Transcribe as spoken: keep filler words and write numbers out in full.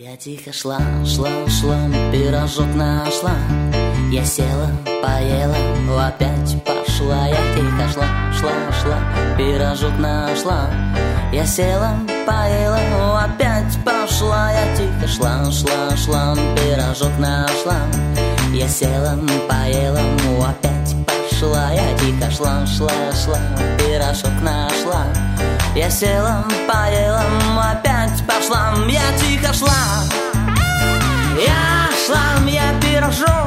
Я тихо шла, шла, шла, пирожок нашла. Я села, поела, опять пошла. Я тихо шла, шла, шла, пирожок нашла. Я села, поела, опять пошла. Я тихо шла, шла, шла, пирожок нашла. Я села, поела, опять пошла. Я тихо шла, шла, шла, пирожок нашла. Я села, поела, опять пошла. Я тихо шла, я шла, я пирожок